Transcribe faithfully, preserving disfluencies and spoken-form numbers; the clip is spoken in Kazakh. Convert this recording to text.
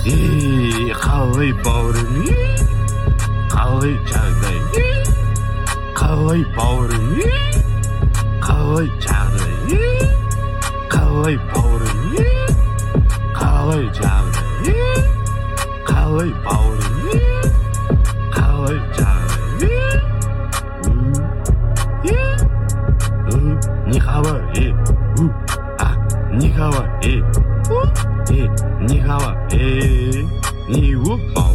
이 қалай бауырым қалай жағдай қалай бауырым қалай жағдай қалай бауырым қалай жағдай қалай бауырым қалай жағдай не хабар е а не хабар е е не хабар е не упа